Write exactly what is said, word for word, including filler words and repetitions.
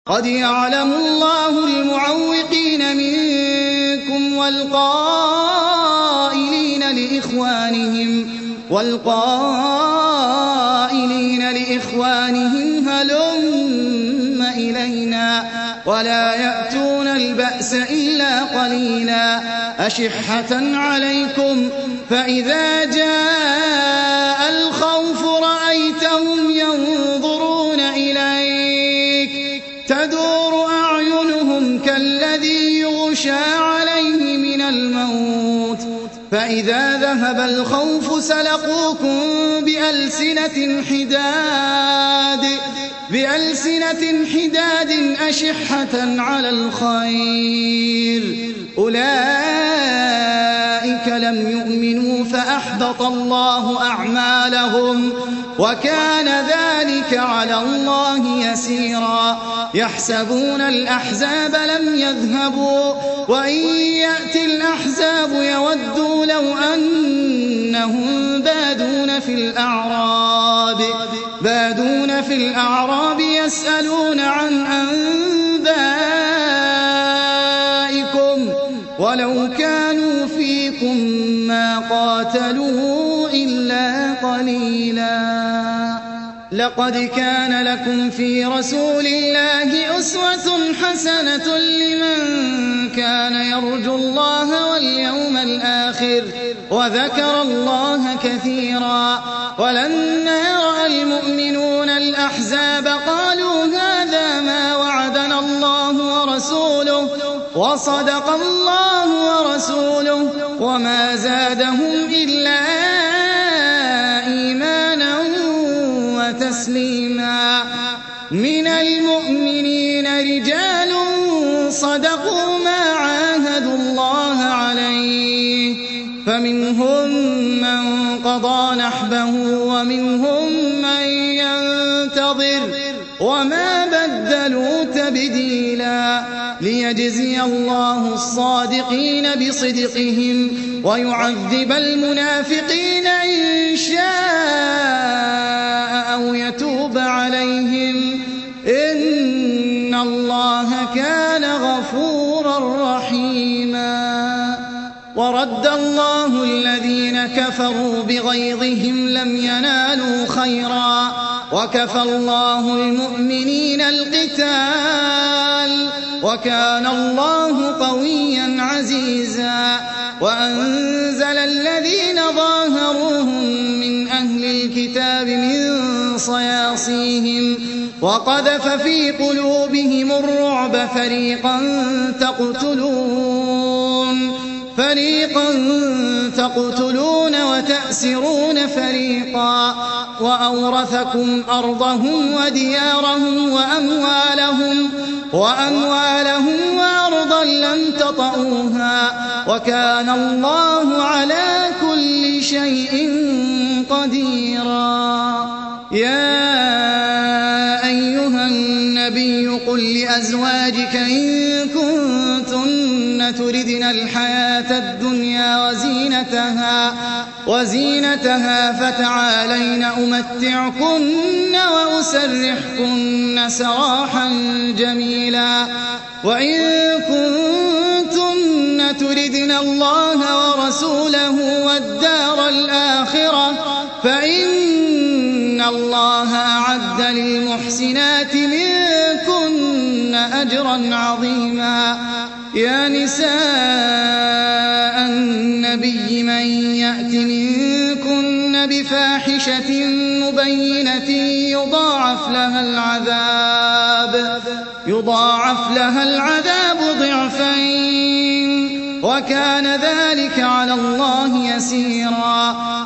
قد يعلم الله المعوقين منكم والقائلين لإخوانهم والقائلين لإخوانهم هلم إلينا ولا يأتون البأس إلا قليلا أشحة عليكم فإذا جاء الخوف رأيتهم ينظرون إليك تدور أعينهم كالذي يغشى عليه من الموت فإذا ذهب الخوف سلقوكم بألسنة حداد بألسنة حداد أشحة على الخير أولئك لم يؤمنوا فأحبط الله أعمالهم وكان ذلك على الله يسيرا يحسبون الأحزاب لم يذهبوا وإن يأتي الأحزاب يودوا لو أنهم بادون في الأعراب بادون في الأعراب يسألون عن أنبائكم ولو كانوا فيكم ما قاتلوا إلا قليلا لقد كان لكم في رسول الله أسوة حسنة لمن كان يرجو الله واليوم الآخر وذكر الله كثيرا ولما رأى المؤمنون الأحزاب قالوا هذا ما وعدنا الله ورسوله وصدق الله ورسوله وما زادهم إلا إيمانا وتسليما من المؤمنين رجال صدقوا ما عاهدوا الله عليه فمنهم من قضى نحبه ومنهم من ينتظر وما بدلوا تبديلا ليجزي الله الصادقين بصدقهم ويعذب المنافقين إن شاء أو يتوب عليهم إن الله كان غفورا رحيما ورد الله الذين كفروا بغيظهم لم ينالوا خيرا وكفى الله المؤمنين القتال وكان الله قويا عزيزا وأنزل الذين ظاهروهم من أهل الكتاب من صياصيهم وقذف في قلوبهم الرعب فريقا تقتلون فريقا تقتلون وتأسرون فريقا وأورثكم أرضهم وديارهم وأموالهم وأموالهم وأرضا لم تطئوها وكان الله على كل شيء قديرا يا أيها النبي قل لأزواجك إن كنتن تردن الحياة الدنيا وزينتها وزينتها فتعالين أمتعكن وأسرحكن سراحا جميلا وإن كنتن تردن الله ورسوله والدار الآخرة فإن الله أعد للمحسنات منكن أجرا عظيما يا نساء النبي من يأت منكن بفاحشة مبينة يضاعف لها العذاب يضاعف لها العذاب ضعفين وكان ذلك على الله يسيرا